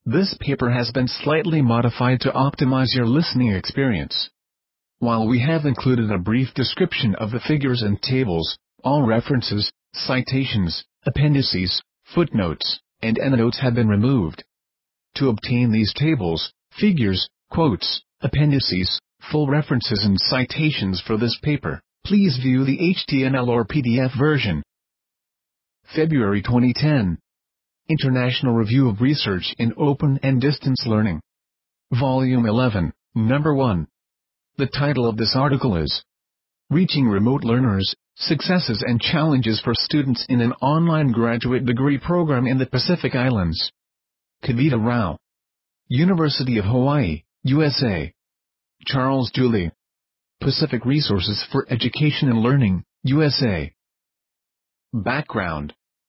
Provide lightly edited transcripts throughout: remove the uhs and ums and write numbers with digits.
This paper has been slightly modified to optimize your listening experience. While we have included a brief description of the figures and tables, all references, citations, appendices, footnotes, and endnotes have been removed. To obtain these tables, figures, quotes, appendices, full references and citations for this paper, please view the HTML or PDF version. February 2010. International Review of Research in Open and Distance Learning. Volume 11, Number 1. The title of this article is Reaching Remote Learners, Successes and Challenges for Students in an Online Graduate Degree Program in the Pacific Islands. Kavita Rao. University of Hawaii, USA. Charles Julie. Pacific Resources for Education and Learning, USA. Background.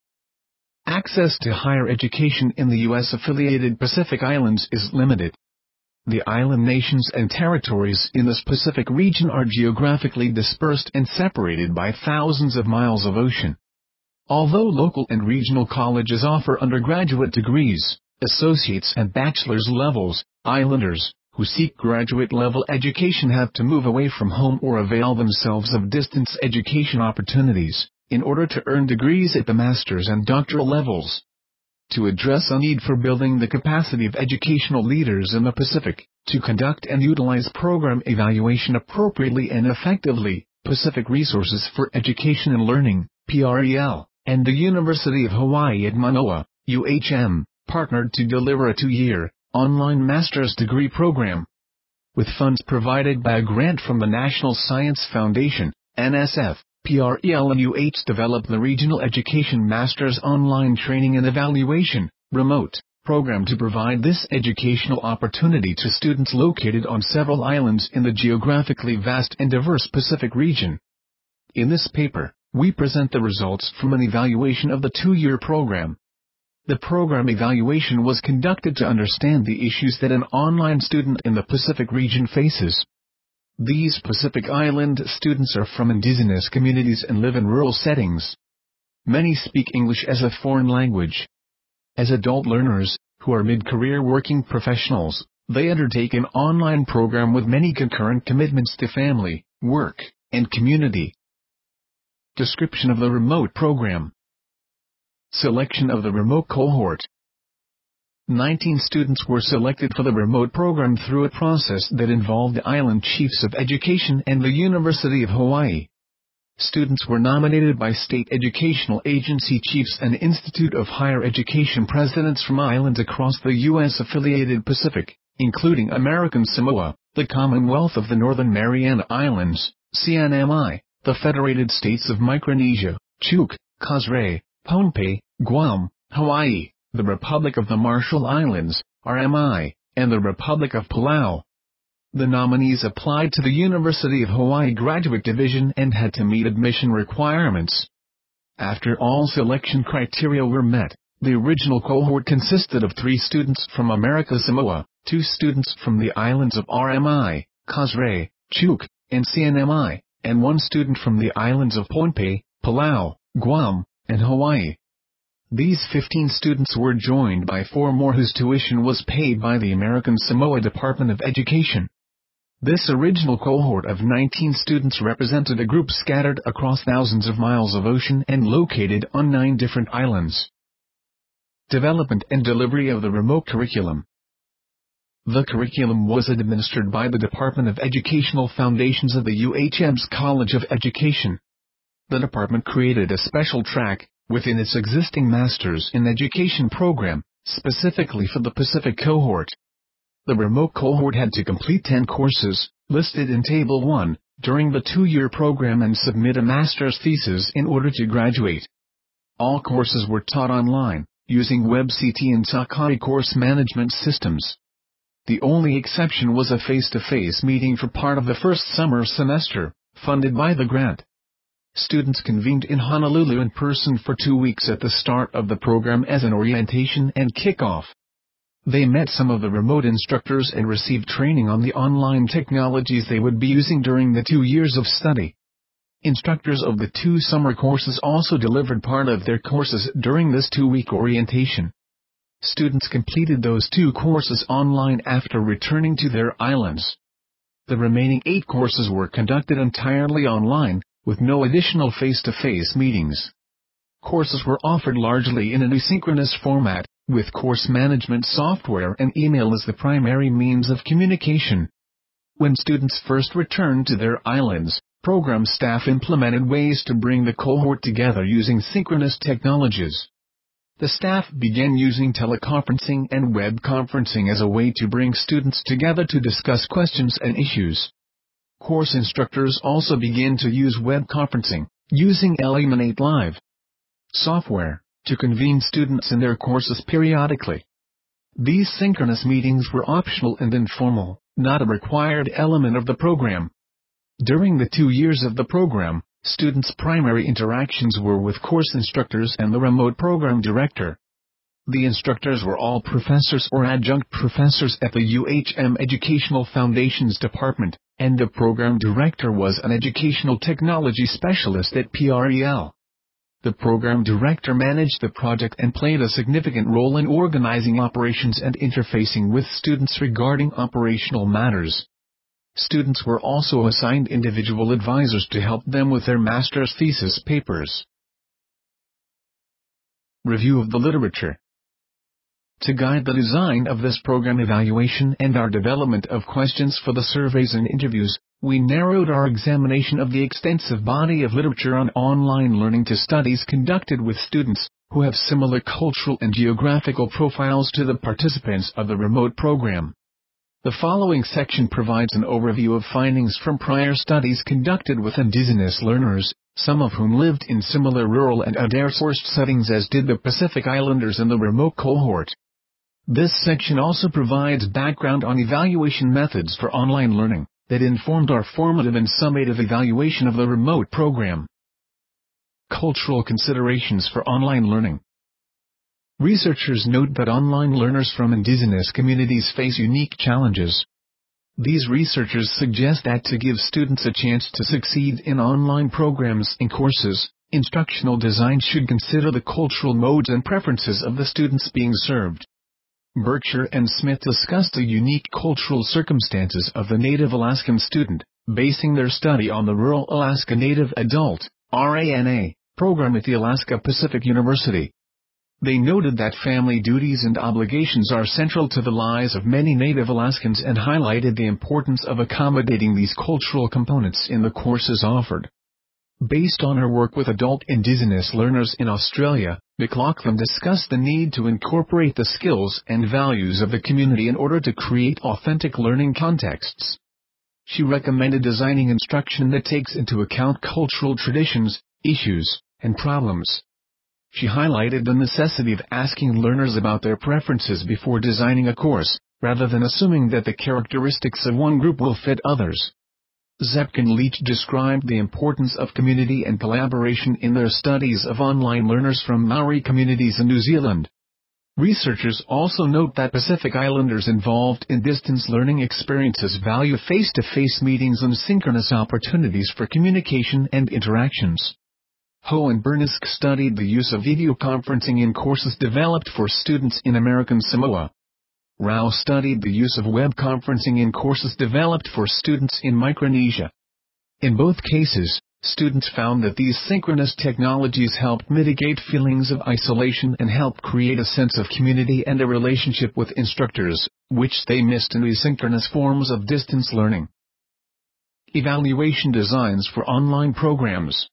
Access to higher education in the U.S.-affiliated Pacific Islands is limited. The island nations and territories in this Pacific region are geographically dispersed and separated by thousands of miles of ocean. Although local and regional colleges offer undergraduate degrees, associates and bachelor's levels, islanders who seek graduate-level education have to move away from home or avail themselves of distance education opportunities in order to earn degrees at the master's and doctoral levels. To address a need for building the capacity of educational leaders in the Pacific to conduct and utilize program evaluation appropriately and effectively, Pacific Resources for Education and Learning, PREL, and the University of Hawaii at Manoa, UHM, partnered to deliver a 2-year, online master's degree program. With funds provided by a grant from the National Science Foundation, NSF, PREL and UH developed the Regional Education Master's Online Training and Evaluation, remote, program to provide this educational opportunity to students located on several islands in the geographically vast and diverse Pacific region. In this paper, we present the results from an evaluation of the 2-year program. The program evaluation was conducted to understand the issues that an online student in the Pacific region faces. These Pacific Island students are from indigenous communities and live in rural settings. Many speak English as a foreign language. As adult learners, who are mid-career working professionals, they undertake an online program with many concurrent commitments to family, work, and community. Description of the remote program. Selection of the remote cohort. 19 students were selected for the remote program through a process that involved the Island Chiefs of Education and the University of Hawaii. Students were nominated by state educational agency chiefs and Institute of Higher Education presidents from islands across the U.S.-affiliated Pacific, including American Samoa, the Commonwealth of the Northern Mariana Islands, CNMI, the Federated States of Micronesia, Chuuk, Kosrae, Pohnpei, Guam, Hawaii, the Republic of the Marshall Islands, RMI, and the Republic of Palau. The nominees applied to the University of Hawaii Graduate Division and had to meet admission requirements. After all selection criteria were met, the original cohort consisted of 3 students from America Samoa, 2 students from the islands of RMI, Kosrae, Chuuk, and CNMI, and 1 student from the islands of Pohnpei, Palau, Guam, and Hawaii. These 15 students were joined by 4 more whose tuition was paid by the American Samoa Department of Education. This original cohort of 19 students represented a group scattered across thousands of miles of ocean and located on 9 different islands. Development and delivery of the remote curriculum. The curriculum was administered by the Department of Educational Foundations of the UHM's College of Education. The department created a special track within its existing Masters in Education program, specifically for the Pacific cohort. The remote cohort had to complete 10 courses, listed in Table 1, during the 2-year program and submit a master's thesis in order to graduate. All courses were taught online, using WebCT and Sakai course management systems. The only exception was a face-to-face meeting for part of the first summer semester, funded by the grant. Students convened in Honolulu in person for 2 weeks at the start of the program as an orientation and kickoff. They met some of the remote instructors and received training on the online technologies they would be using during the 2 years of study. Instructors of the 2 summer courses also delivered part of their courses during this 2-week orientation. students completed those 2 courses online after returning to their islands. The remaining 8 courses were conducted entirely online, with no additional face-to-face meetings. Courses were offered largely in an asynchronous format, with course management software and email as the primary means of communication. When students first returned to their islands, program staff implemented ways to bring the cohort together using synchronous technologies. The staff began using teleconferencing and web conferencing as a way to bring students together to discuss questions and issues. Course instructors also began to use web conferencing, using Elluminate Live software, to convene students in their courses periodically. These synchronous meetings were optional and informal, not a required element of the program. During the 2 years of the program, students' primary interactions were with course instructors and the remote program director. The instructors were all professors or adjunct professors at the UHM Educational Foundations Department, and the program director was an educational technology specialist at PREL. The program director managed the project and played a significant role in organizing operations and interfacing with students regarding operational matters. Students were also assigned individual advisors to help them with their master's thesis papers. Review of the literature. To guide the design of this program evaluation and our development of questions for the surveys and interviews, we narrowed our examination of the extensive body of literature on online learning to studies conducted with students who have similar cultural and geographical profiles to the participants of the remote program. The following section provides an overview of findings from prior studies conducted with indigenous learners, some of whom lived in similar rural and undersourced settings as did the Pacific Islanders in the remote cohort. This section also provides background on evaluation methods for online learning that informed our formative and summative evaluation of the remote program. Cultural considerations for online learning. Researchers note that online learners from indigenous communities face unique challenges. These researchers suggest that to give students a chance to succeed in online programs and courses, instructional design should consider the cultural modes and preferences of the students being served. Berkshire and Smith discussed the unique cultural circumstances of the Native Alaskan student, basing their study on the Rural Alaska Native Adult (RANA) program at the Alaska Pacific University. They noted that family duties and obligations are central to the lives of many Native Alaskans and highlighted the importance of accommodating these cultural components in the courses offered. Based on her work with adult Indigenous learners in Australia, McLaughlin discussed the need to incorporate the skills and values of the community in order to create authentic learning contexts. She recommended designing instruction that takes into account cultural traditions, issues, and problems. She highlighted the necessity of asking learners about their preferences before designing a course, rather than assuming that the characteristics of one group will fit others. Zepkin Leach described the importance of community and collaboration in their studies of online learners from Maori communities in New Zealand. Researchers also note that Pacific Islanders involved in distance learning experiences value face-to-face meetings and synchronous opportunities for communication and interactions. Ho and Bernisk studied the use of video conferencing in courses developed for students in American Samoa. Rao studied the use of web conferencing in courses developed for students in Micronesia. In both cases, students found that these synchronous technologies helped mitigate feelings of isolation and help create a sense of community and a relationship with instructors, which they missed in asynchronous forms of distance learning. Evaluation designs for online programs.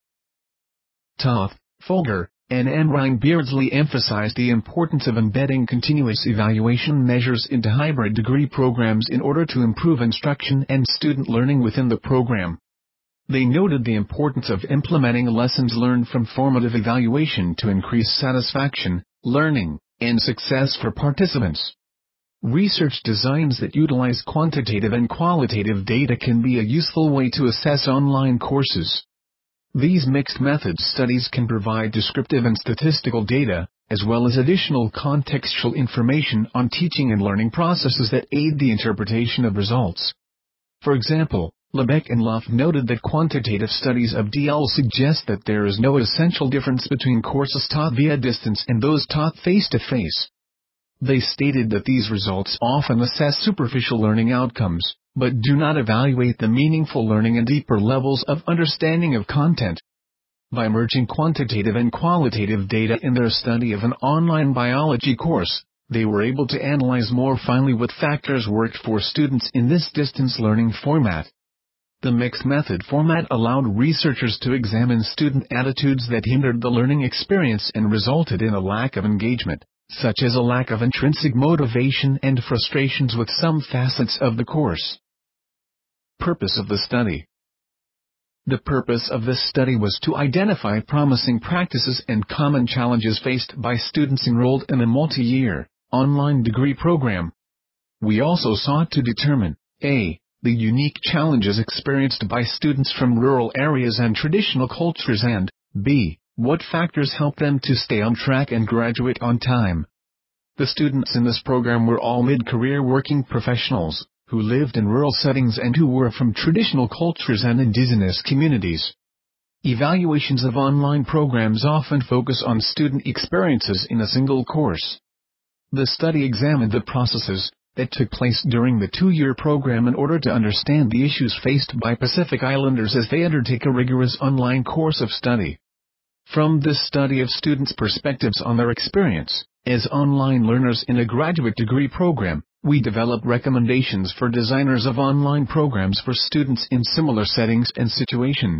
Toth, Folger, and Enrine Beardsley emphasized the importance of embedding continuous evaluation measures into hybrid degree programs in order to improve instruction and student learning within the program. They noted the importance of implementing lessons learned from formative evaluation to increase satisfaction, learning, and success for participants. Research designs that utilize quantitative and qualitative data can be a useful way to assess online courses. These mixed methods studies can provide descriptive and statistical data, as well as additional contextual information on teaching and learning processes that aid the interpretation of results. For example, Lebec and Luff noted that quantitative studies of DL suggest that there is no essential difference between courses taught via distance and those taught face-to-face. They stated that these results often assess superficial learning outcomes, but do not evaluate the meaningful learning and deeper levels of understanding of content. By merging quantitative and qualitative data in their study of an online biology course, they were able to analyze more finely what factors worked for students in this distance learning format. The mixed method format allowed researchers to examine student attitudes that hindered the learning experience and resulted in a lack of engagement, such as a lack of intrinsic motivation and frustrations with some facets of the course. Purpose of the study. The purpose of this study was to identify promising practices and common challenges faced by students enrolled in a multi-year, online degree program. We also sought to determine, a. the unique challenges experienced by students from rural areas and traditional cultures and, b. what factors help them to stay on track and graduate on time. The students in this program were all mid-career working professionals, who lived in rural settings and who were from traditional cultures and indigenous communities. Evaluations of online programs often focus on student experiences in a single course. The study examined the processes that took place during the 2-year program in order to understand the issues faced by Pacific Islanders as they undertake a rigorous online course of study. From this study of students' perspectives on their experience as online learners in a graduate degree program, we developed recommendations for designers of online programs for students in similar settings and situations.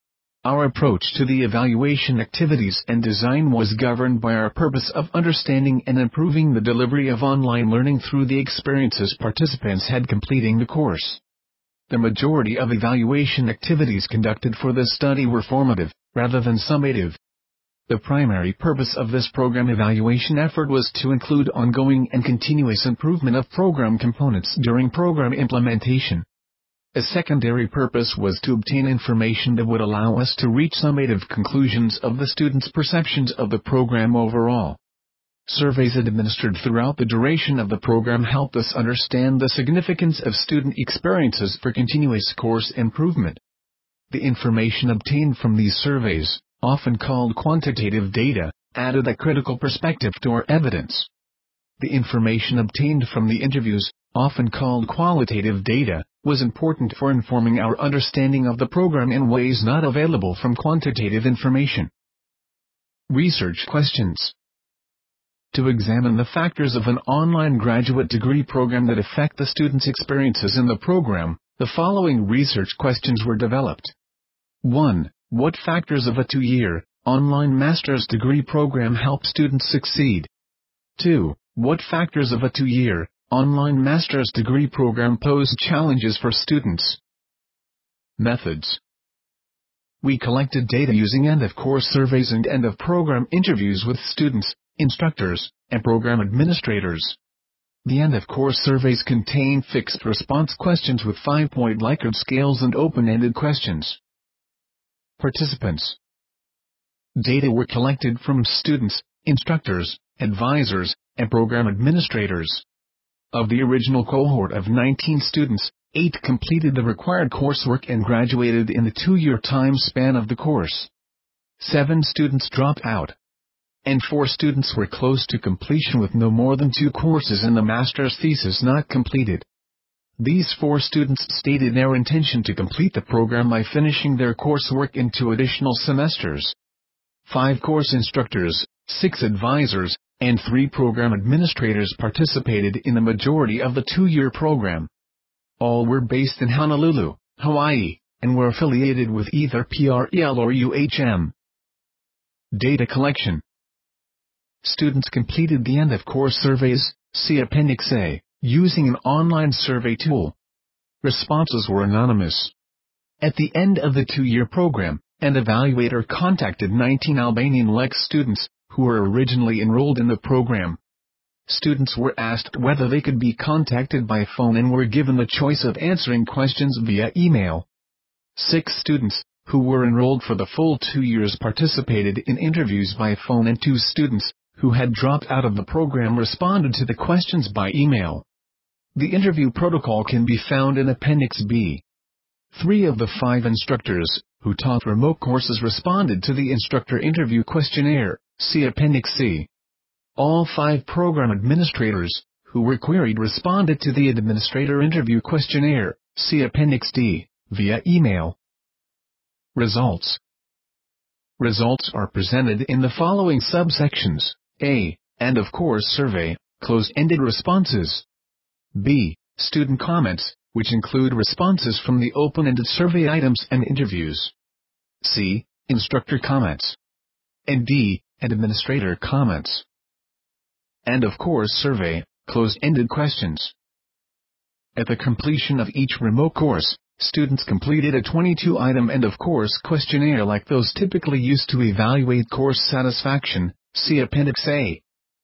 Our approach to the evaluation activities and design was governed by our purpose of understanding and improving the delivery of online learning through the experiences participants had completing the course. The majority of evaluation activities conducted for this study were formative, rather than summative. The primary purpose of this program evaluation effort was to include ongoing and continuous improvement of program components during program implementation. A secondary purpose was to obtain information that would allow us to reach summative conclusions of the students' perceptions of the program overall. Surveys administered throughout the duration of the program helped us understand the significance of student experiences for continuous course improvement. The information obtained from these surveys, often called quantitative data, added a critical perspective to our evidence. The information obtained from the interviews, often called qualitative data, was important for informing our understanding of the program in ways not available from quantitative information. Research questions. To examine the factors of an online graduate degree program that affect the students' experiences in the program, the following research questions were developed. 1. What factors of a 2-year, online master's degree program help students succeed? 2. What factors of a 2-year, online master's degree program pose challenges for students? Methods. We collected data using end-of-course surveys and end-of-program interviews with students, instructors, and program administrators. The end-of-course surveys contain fixed response questions with 5-point Likert scales and open-ended questions. Participants. Data were collected from students, instructors, advisors, and program administrators. Of the original cohort of 19 students, 8 completed the required coursework and graduated in the 2-year time span of the course. 7 students dropped out, and 4 students were close to completion with no more than 2 courses in the master's thesis not completed. These 4 students stated their intention to complete the program by finishing their coursework in 2 additional semesters. 5 course instructors, 6 advisors, and 3 program administrators participated in the majority of the 2-year program. All were based in Honolulu, Hawaii, and were affiliated with either PREL or UHM. Data collection. Students completed the end-of-course surveys, see Appendix A, using an online survey tool. Responses were anonymous. At the end of the 2-year program, an evaluator contacted 19 Albanian LEX students, who were originally enrolled in the program. Students were asked whether they could be contacted by phone and were given the choice of answering questions via email. 6 students, who were enrolled for the full 2 years, participated in interviews by phone, and 2 students, who had dropped out of the program, responded to the questions by email. The interview protocol can be found in Appendix B. 3 of the 5 instructors, who taught remote courses, responded to the instructor interview questionnaire, see Appendix C. All 5 program administrators who were queried responded to the administrator interview questionnaire, see Appendix D, via email. Results. Results are presented in the following subsections: A. End of course survey, closed-ended responses. B. Student comments, which include responses from the open-ended survey items and interviews. C. Instructor comments. And D. Administrator comments. End of course survey, closed-ended questions. At the completion of each remote course, students completed a 22-item end-of-course questionnaire like those typically used to evaluate course satisfaction, see Appendix A.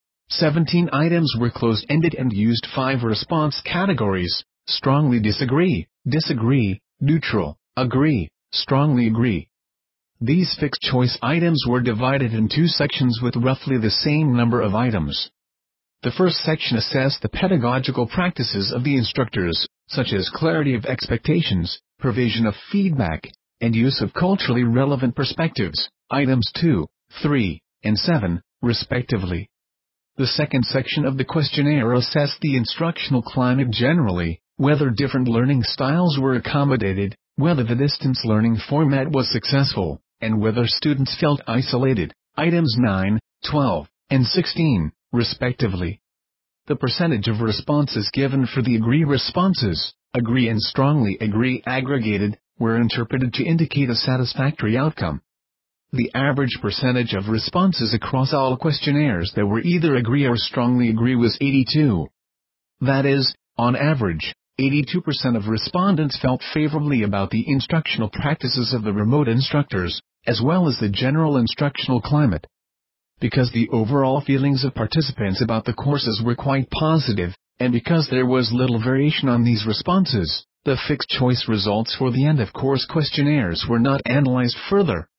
17 items were closed-ended and used 5 response categories: strongly disagree, disagree, neutral, agree, strongly agree. These fixed choice items were divided in 2 sections with roughly the same number of items. The first section assessed the pedagogical practices of the instructors, such as clarity of expectations, provision of feedback, and use of culturally relevant perspectives, items 2, 3, and 7, respectively. The second section of the questionnaire assessed the instructional climate generally, whether different learning styles were accommodated, whether the distance learning format was successful, and whether students felt isolated, items 9, 12, and 16, respectively. The percentage of responses given for the agree responses, agree and strongly agree aggregated, were interpreted to indicate a satisfactory outcome. The average percentage of responses across all questionnaires that were either agree or strongly agree was 82. That is, on average, 82% of respondents felt favorably about the instructional practices of the remote instructors, as well as the general instructional climate. Because the overall feelings of participants about the courses were quite positive, and because there was little variation on these responses, the fixed choice results for the end-of-course questionnaires were not analyzed further.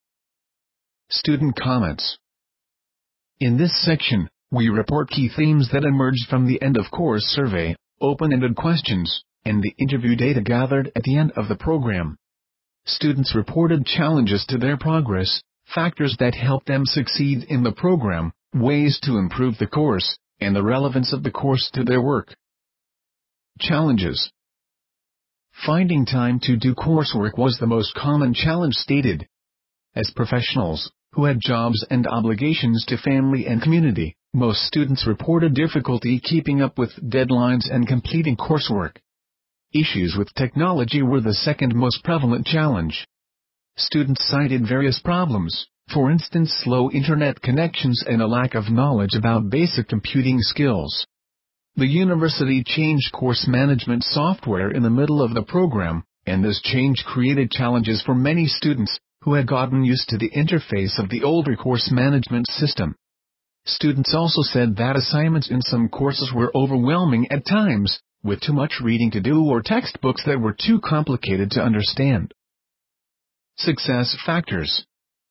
Student comments. In this section, we report key themes that emerged from the end-of-course survey, open-ended questions, and the interview data gathered at the end of the program. Students reported challenges to their progress, factors that helped them succeed in the program, ways to improve the course, and the relevance of the course to their work. Challenges. Finding time to do coursework was the most common challenge stated. As professionals, who had jobs and obligations to family and community, most students reported difficulty keeping up with deadlines and completing coursework. Issues with technology were the second most prevalent challenge. Students cited various problems, for instance slow internet connections and a lack of knowledge about basic computing skills. The university changed course management software in the middle of the program, and this change created challenges for many students, who had gotten used to the interface of the older course management system. Students also said that assignments in some courses were overwhelming at times, with too much reading to do or textbooks that were too complicated to understand. Success factors.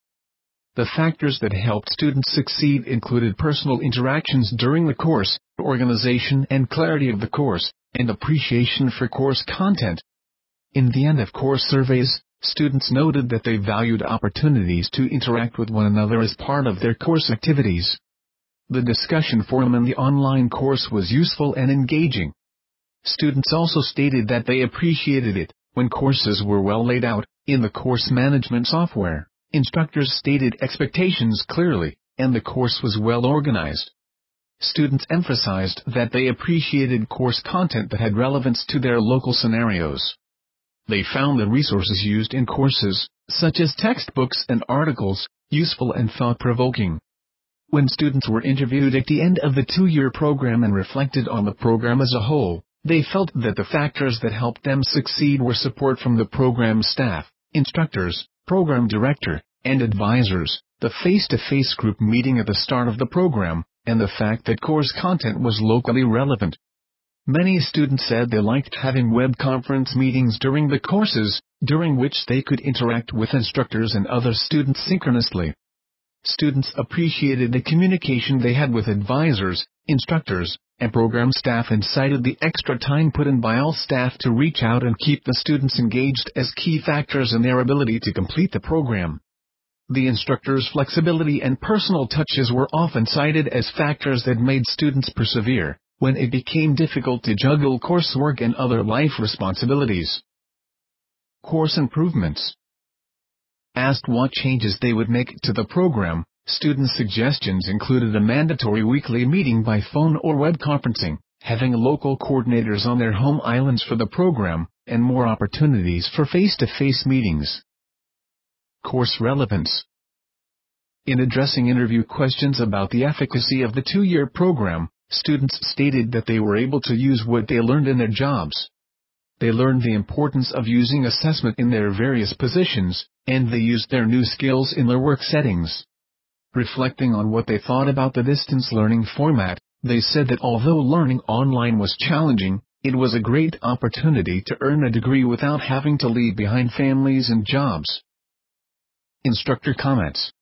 The factors that helped students succeed included personal interactions during the course, organization and clarity of the course, and appreciation for course content. In the end-of-course surveys, students noted that they valued opportunities to interact with one another as part of their course activities. The discussion forum in the online course was useful and engaging. Students also stated that they appreciated it when courses were well laid out. In the course management software, instructors stated expectations clearly, and the course was well organized. Students emphasized that they appreciated course content that had relevance to their local scenarios. They found the resources used in courses, such as textbooks and articles, useful and thought-provoking. When students were interviewed at the end of the 2-year program and reflected on the program as a whole, they felt that the factors that helped them succeed were support from the program staff, instructors, program director, and advisors, the face-to-face group meeting at the start of the program, and the fact that course content was locally relevant. Many students said they liked having web conference meetings during the courses, during which they could interact with instructors and other students synchronously. Students appreciated the communication they had with advisors, instructors, and program staff and cited the extra time put in by all staff to reach out and keep the students engaged as key factors in their ability to complete the program. The instructor's flexibility and personal touches were often cited as factors that made students persevere when it became difficult to juggle coursework and other life responsibilities. Course improvements. Asked what changes they would make to the program, students' suggestions included a mandatory weekly meeting by phone or web conferencing, having local coordinators on their home islands for the program, and more opportunities for face-to-face meetings. Course relevance. In addressing interview questions about the efficacy of the 2-year program, students stated that they were able to use what they learned in their jobs. They learned the importance of using assessment in their various positions, and they used their new skills in their work settings. Reflecting on what they thought about the distance learning format, they said that although learning online was challenging, it was a great opportunity to earn a degree without having to leave behind families and jobs. Instructor comments.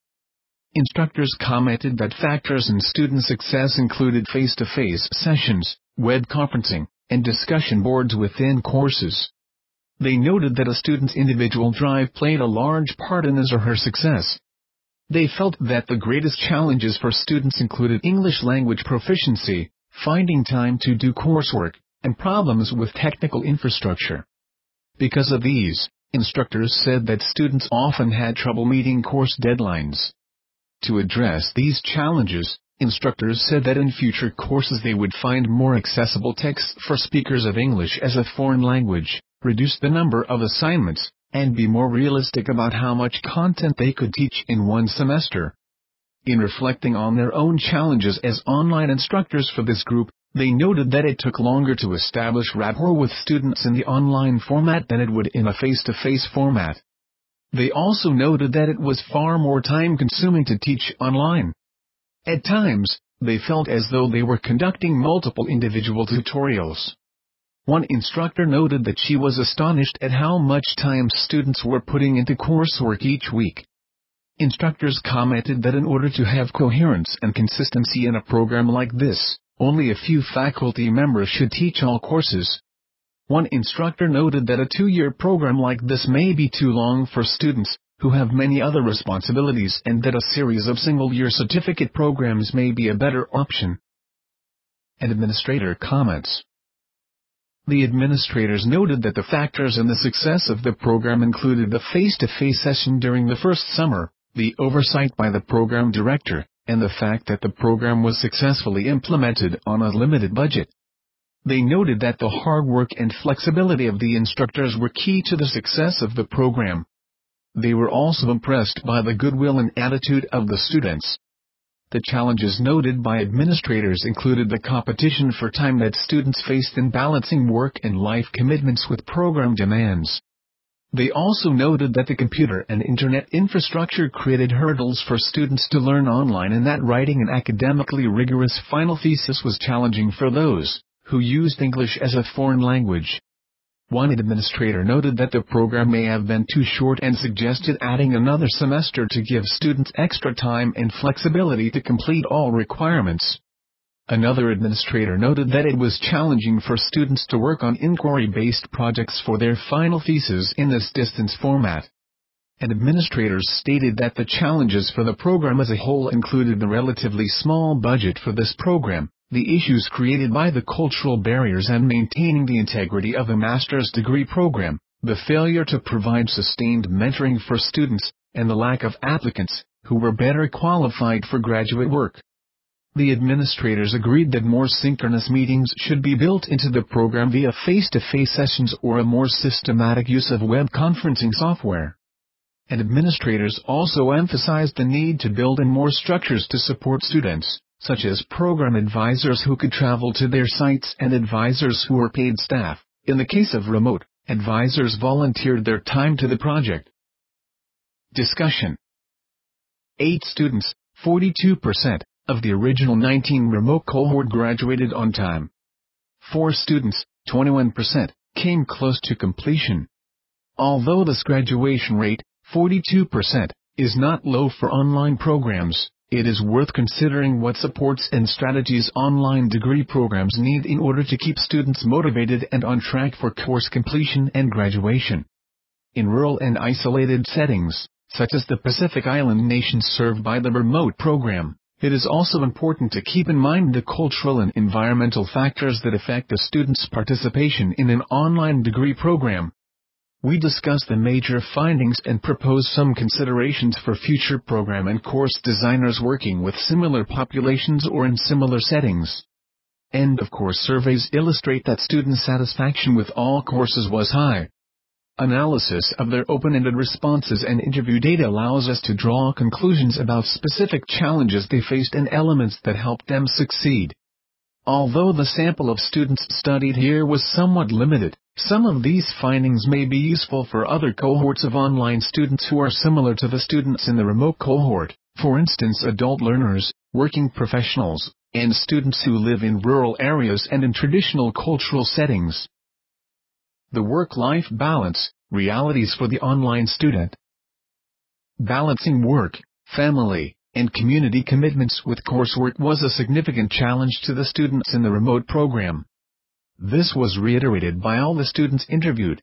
Instructors commented that factors in student success included face-to-face sessions, web conferencing, and discussion boards within courses. They noted that a student's individual drive played a large part in his or her success. They felt that the greatest challenges for students included English language proficiency, finding time to do coursework, and problems with technical infrastructure. Because of these, instructors said that students often had trouble meeting course deadlines. To address these challenges, instructors said that in future courses they would find more accessible texts for speakers of English as a foreign language, reduce the number of assignments, and be more realistic about how much content they could teach in one semester. In reflecting on their own challenges as online instructors for this group, they noted that it took longer to establish rapport with students in the online format than it would in a face-to-face format. They also noted that it was far more time-consuming to teach online. At times, they felt as though they were conducting multiple individual tutorials. One instructor noted that she was astonished at how much time students were putting into coursework each week. Instructors commented that in order to have coherence and consistency in a program like this, only a few faculty members should teach all courses. One instructor noted that a 2-year program like this may be too long for students who have many other responsibilities and that a series of single-year certificate programs may be a better option. An administrator comments. The administrators noted that the factors in the success of the program included the face-to-face session during the first summer, the oversight by the program director, and the fact that the program was successfully implemented on a limited budget. They noted that the hard work and flexibility of the instructors were key to the success of the program. They were also impressed by the goodwill and attitude of the students. The challenges noted by administrators included the competition for time that students faced in balancing work and life commitments with program demands. They also noted that the computer and internet infrastructure created hurdles for students to learn online and that writing an academically rigorous final thesis was challenging for those who used English as a foreign language. One administrator noted that the program may have been too short and suggested adding another semester to give students extra time and flexibility to complete all requirements. Another administrator noted that it was challenging for students to work on inquiry-based projects for their final thesis in this distance format. And administrators stated that the challenges for the program as a whole included the relatively small budget for this program, the issues created by the cultural barriers and maintaining the integrity of a master's degree program, the failure to provide sustained mentoring for students, and the lack of applicants who were better qualified for graduate work. The administrators agreed that more synchronous meetings should be built into the program via face-to-face sessions or a more systematic use of web conferencing software. And administrators also emphasized the need to build in more structures to support students, such as program advisors who could travel to their sites and advisors who were paid staff. In the case of remote, advisors volunteered their time to the project. Discussion. 8 students, 42%, of the original 19 remote cohort graduated on time. 4 students, 21%, came close to completion. Although this graduation rate, 42%, is not low for online programs, it is worth considering what supports and strategies online degree programs need in order to keep students motivated and on track for course completion and graduation. In rural and isolated settings, such as the Pacific Island nations served by the remote program, it is also important to keep in mind the cultural and environmental factors that affect a student's participation in an online degree program. We discuss the major findings and propose some considerations for future program and course designers working with similar populations or in similar settings. End of course surveys illustrate that student satisfaction with all courses was high. Analysis of their open-ended responses and interview data allows us to draw conclusions about specific challenges they faced and elements that helped them succeed. Although the sample of students studied here was somewhat limited, some of these findings may be useful for other cohorts of online students who are similar to the students in the remote cohort, for instance adult learners, working professionals, and students who live in rural areas and in traditional cultural settings. The work-life balance, realities for the online student. Balancing work, family, and community commitments with coursework was a significant challenge to the students in the remote program. This was reiterated by all the students interviewed.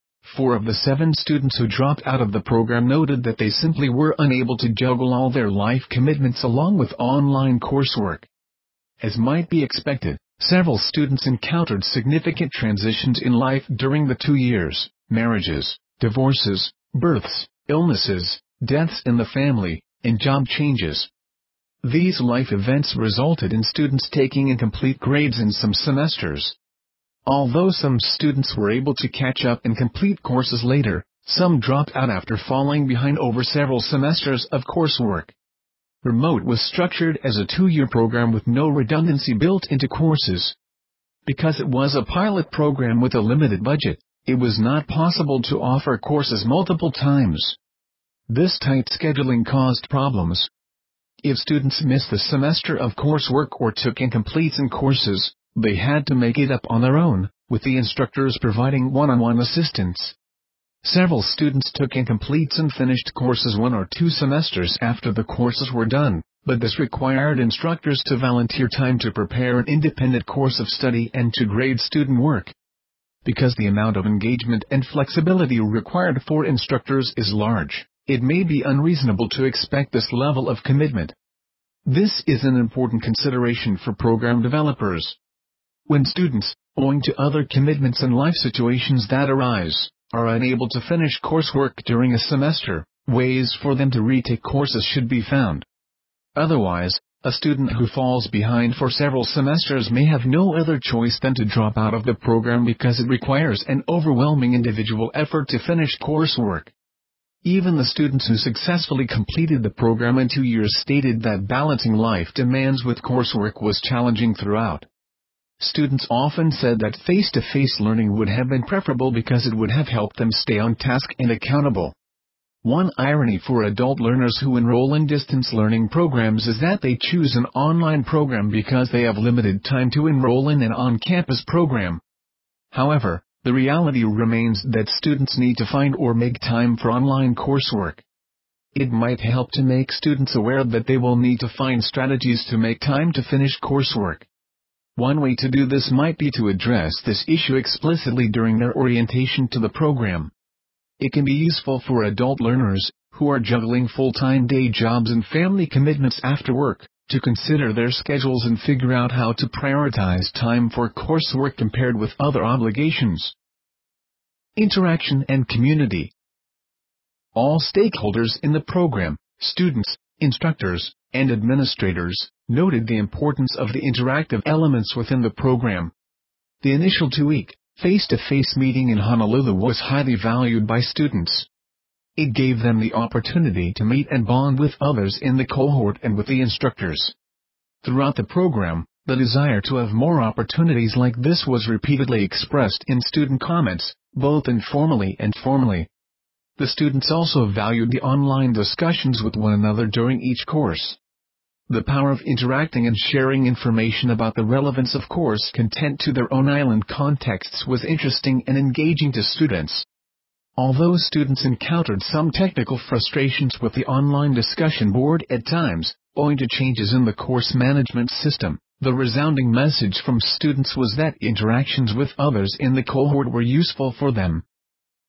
4 of the 7 students who dropped out of the program noted that they simply were unable to juggle all their life commitments along with online coursework. As might be expected, several students encountered significant transitions in life during the 2 years: marriages, divorces, births, illnesses, deaths in the family, and job changes. These life events resulted in students taking incomplete grades in some semesters. Although some students were able to catch up and complete courses later, some dropped out after falling behind over several semesters of coursework. Remote was structured as a 2-year program with no redundancy built into courses. Because it was a pilot program with a limited budget, it was not possible to offer courses multiple times. This tight scheduling caused problems. If students missed a semester of coursework or took incompletes in courses, they had to make it up on their own, with the instructors providing one-on-one assistance. Several students took incompletes and finished courses 1 or 2 semesters after the courses were done, but this required instructors to volunteer time to prepare an independent course of study and to grade student work. Because the amount of engagement and flexibility required for instructors is large, it may be unreasonable to expect this level of commitment. This is an important consideration for program developers. When students, owing to other commitments and life situations that arise, are unable to finish coursework during a semester, ways for them to retake courses should be found. Otherwise, a student who falls behind for several semesters may have no other choice than to drop out of the program because it requires an overwhelming individual effort to finish coursework. Even the students who successfully completed the program in 2 years stated that balancing life demands with coursework was challenging throughout. Students often said that face-to-face learning would have been preferable because it would have helped them stay on task and accountable. One irony for adult learners who enroll in distance learning programs is that they choose an online program because they have limited time to enroll in an on-campus program. However, the reality remains that students need to find or make time for online coursework. It might help to make students aware that they will need to find strategies to make time to finish coursework. One way to do this might be to address this issue explicitly during their orientation to the program. It can be useful for adult learners, who are juggling full-time day jobs and family commitments after work, to consider their schedules and figure out how to prioritize time for coursework compared with other obligations. Interaction and community. All stakeholders in the program, students, instructors, and administrators, noted the importance of the interactive elements within the program. The initial 2-week, face-to-face meeting in Honolulu was highly valued by students. It gave them the opportunity to meet and bond with others in the cohort and with the instructors. Throughout the program, the desire to have more opportunities like this was repeatedly expressed in student comments, both informally and formally. The students also valued the online discussions with one another during each course. The power of interacting and sharing information about the relevance of course content to their own island contexts was interesting and engaging to students. Although students encountered some technical frustrations with the online discussion board at times, owing to changes in the course management system, the resounding message from students was that interactions with others in the cohort were useful for them.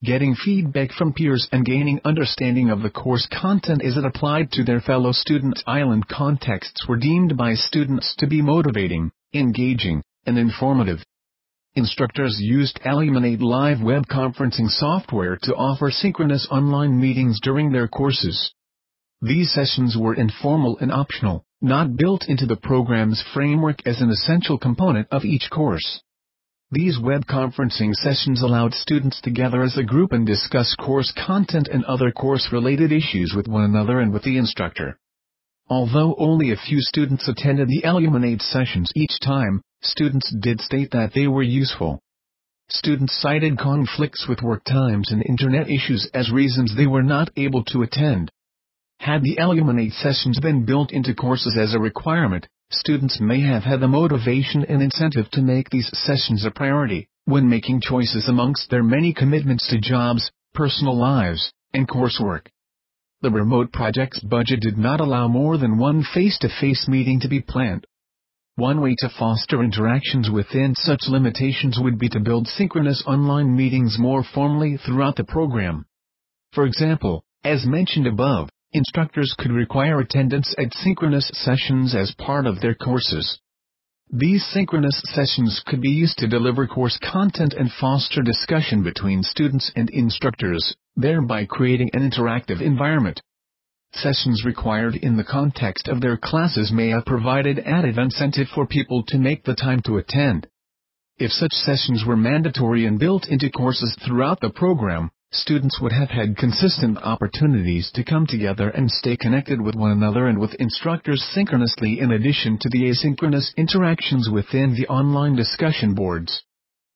getting feedback from peers and gaining understanding of the course content as it applied to their fellow students. Island contexts were deemed by students to be motivating, engaging, and informative. Instructors used Elluminate live web conferencing software to offer synchronous online meetings during their courses. These sessions were informal and optional, not built into the program's framework as an essential component of each course. These web conferencing sessions allowed students to gather as a group and discuss course content and other course-related issues with one another and with the instructor. Although only a few students attended the Elluminate sessions each time, students did state that they were useful. Students cited conflicts with work times and internet issues as reasons they were not able to attend. Had the Elluminate sessions been built into courses as a requirement, students may have had the motivation and incentive to make these sessions a priority when making choices amongst their many commitments to jobs, personal lives, and coursework. The remote project's budget did not allow more than one face-to-face meeting to be planned. One way to foster interactions within such limitations would be to build synchronous online meetings more formally throughout the program. For example, as mentioned above, instructors could require attendance at synchronous sessions as part of their courses. These synchronous sessions could be used to deliver course content and foster discussion between students and instructors, thereby creating an interactive environment. Sessions required in the context of their classes may have provided added incentive for people to make the time to attend. If such sessions were mandatory and built into courses throughout the program, students would have had consistent opportunities to come together and stay connected with one another and with instructors synchronously in addition to the asynchronous interactions within the online discussion boards.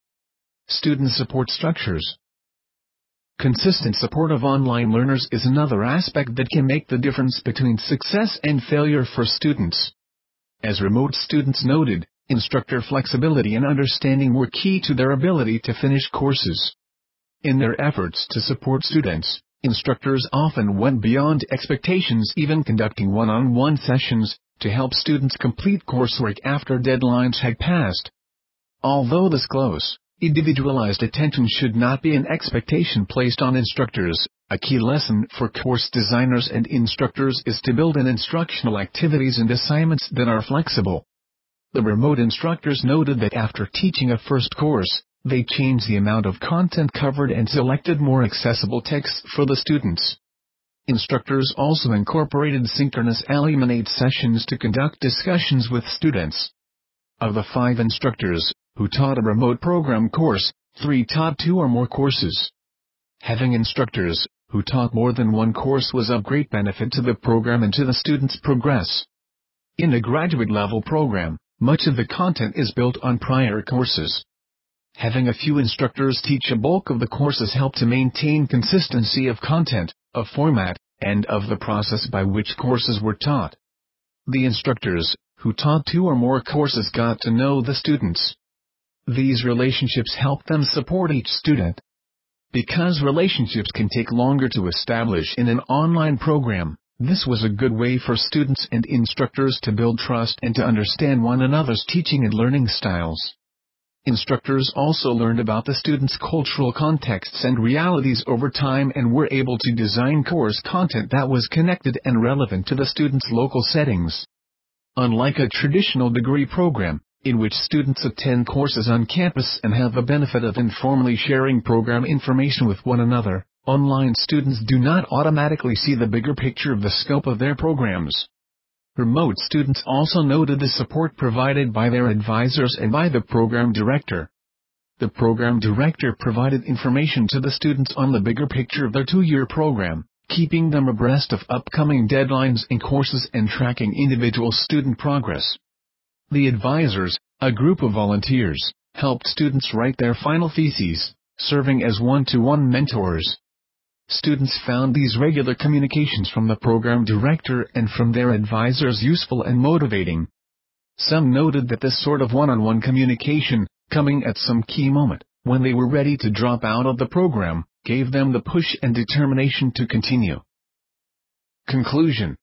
Student support structures. Consistent support of online learners is another aspect that can make the difference between success and failure for students. As remote students noted, instructor flexibility and understanding were key to their ability to finish courses. In their efforts to support students, instructors often went beyond expectations, even conducting one-on-one sessions to help students complete coursework after deadlines had passed. Although this close, individualized attention should not be an expectation placed on instructors, a key lesson for course designers and instructors is to build in instructional activities and assignments that are flexible. The remote instructors noted that after teaching a first course, they changed the amount of content covered and selected more accessible texts for the students. Instructors also incorporated synchronous Elluminate sessions to conduct discussions with students. Of the 5 instructors who taught a remote program course, 3 taught 2 or more courses. Having instructors who taught more than one course was of great benefit to the program and to the students' progress. In a graduate-level program, much of the content is built on prior courses. Having a few instructors teach a bulk of the courses helped to maintain consistency of content, of format, and of the process by which courses were taught. The instructors who taught 2 or more courses got to know the students. These relationships helped them support each student. Because relationships can take longer to establish in an online program, this was a good way for students and instructors to build trust and to understand one another's teaching and learning styles. Instructors also learned about the students' cultural contexts and realities over time and were able to design course content that was connected and relevant to the students' local settings. Unlike a traditional degree program, in which students attend courses on campus and have the benefit of informally sharing program information with one another, online students do not automatically see the bigger picture of the scope of their programs. Remote students also noted the support provided by their advisors and by the program director. The program director provided information to the students on the bigger picture of their 2-year program, keeping them abreast of upcoming deadlines in courses and tracking individual student progress. The advisors, a group of volunteers, helped students write their final theses, serving as one-to-one mentors. Students found these regular communications from the program director and from their advisors useful and motivating. Some noted that this sort of one-on-one communication, coming at some key moment, when they were ready to drop out of the program, gave them the push and determination to continue. Conclusion.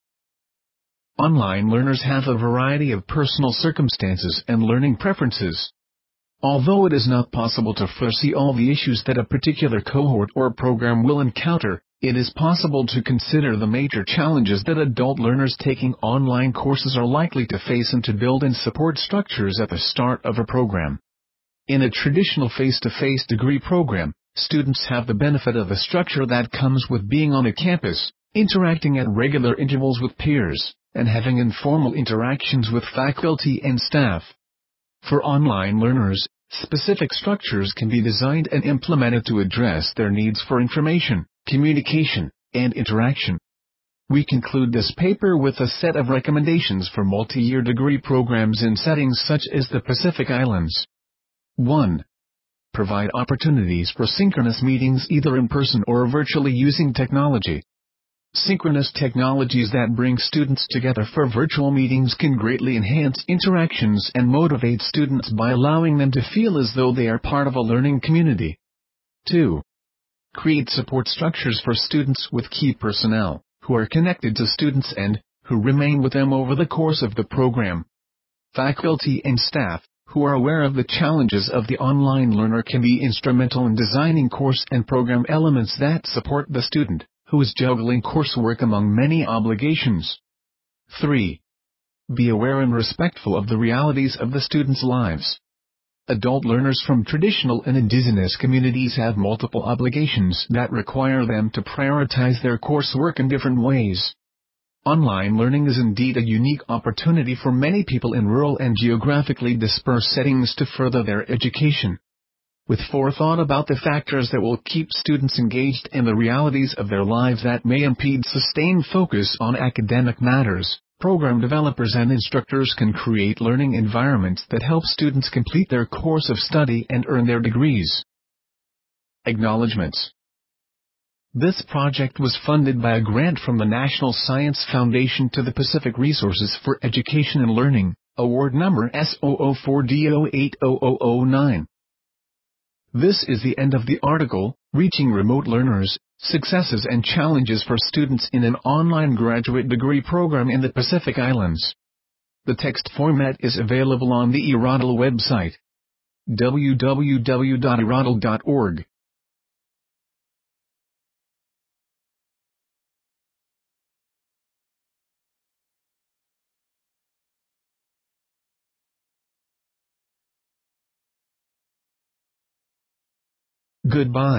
Online learners have a variety of personal circumstances and learning preferences. Although it is not possible to foresee all the issues that a particular cohort or program will encounter, it is possible to consider the major challenges that adult learners taking online courses are likely to face and to build and support structures at the start of a program. In a traditional face-to-face degree program, students have the benefit of a structure that comes with being on a campus, interacting at regular intervals with peers, and having informal interactions with faculty and staff. For online learners, specific structures can be designed and implemented to address their needs for information, communication, and interaction. We conclude this paper with a set of recommendations for multi-year degree programs in settings such as the Pacific Islands. 1. Provide opportunities for synchronous meetings either in person or virtually using technology. Synchronous technologies that bring students together for virtual meetings can greatly enhance interactions and motivate students by allowing them to feel as though they are part of a learning community. 2. Create support structures for students with key personnel, who are connected to students and who remain with them over the course of the program. Faculty and staff, who are aware of the challenges of the online learner, can be instrumental in designing course and program elements that support the student, who is juggling coursework among many obligations. 3. Be aware and respectful of the realities of the students' lives. Adult learners from traditional and indigenous communities have multiple obligations that require them to prioritize their coursework in different ways. Online learning is indeed a unique opportunity for many people in rural and geographically dispersed settings to further their education. With forethought about the factors that will keep students engaged and the realities of their lives that may impede sustained focus on academic matters, program developers and instructors can create learning environments that help students complete their course of study and earn their degrees. Acknowledgements. This project was funded by a grant from the National Science Foundation to the Pacific Resources for Education and Learning, award number S004D080009. This is the end of the article, Reaching Remote Learners, Successes and Challenges for Students in an Online Graduate Degree Program in the Pacific Islands. The text format is available on the eRoddle website. www.eroddle.org Goodbye.